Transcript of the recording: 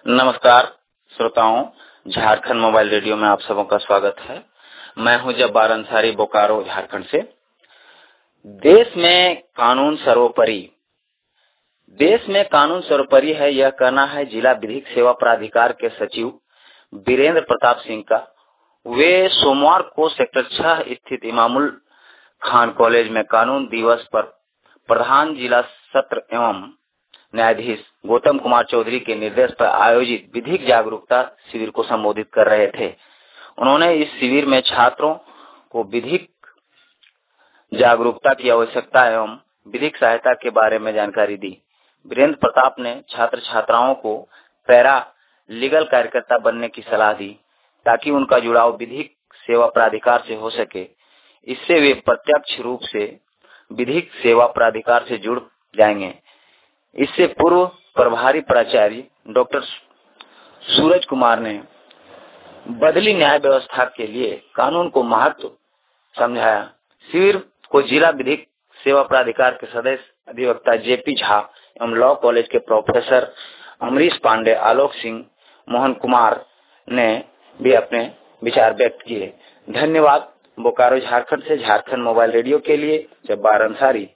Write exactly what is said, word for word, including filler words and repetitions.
नमस्कार श्रोताओं, Jharkhand mobile radio में आप सबों का स्वागत है। मैं हूं जब्बार अंसारी, बोकारो झारखंड से। देश में कानून सर्वोपरि देश में कानून सर्वोपरि है, यह कहना है जिला विधिक सेवा प्राधिकार के सचिव वीरेंद्र प्रताप सिंह का। वे सोमवार को सेक्टर छह स्थित इमामुल खान कॉलेज में कानून दिवस पर प्रधान जिला सत्र एवं न्यायाधीश गौतम कुमार चौधरी के निर्देश पर आयोजित विधिक जागरूकता शिविर को संबोधित कर रहे थे। उन्होंने इस शिविर में छात्रों को विधिक जागरूकता की आवश्यकता एवं विधिक सहायता के बारे में जानकारी दी। वीरेंद्र प्रताप ने छात्र छात्राओं को पैरा लीगल कार्यकर्ता बनने की सलाह दी ताकि उनका जुड़ाव विधिक सेवा प्राधिकार से हो सके। इससे वे प्रत्यक्ष रूप से विधिक सेवा प्राधिकार से जुड़ जाएंगे। इससे पूर्व प्रभारी प्राचार्य डॉक्टर सूरज कुमार ने बदली न्याय व्यवस्था के लिए कानून को महत्व समझाया। शिविर को जिला विधिक सेवा प्राधिकार के सदस्य अधिवक्ता जेपी झा एवं लॉ कॉलेज के प्रोफेसर अमरीश पांडे, आलोक सिंह, मोहन कुमार ने भी अपने विचार व्यक्त किए। धन्यवाद। बोकारो झारखंड से झारखंड मोबाइल रेडियो के लिए जब्बार अंसारी।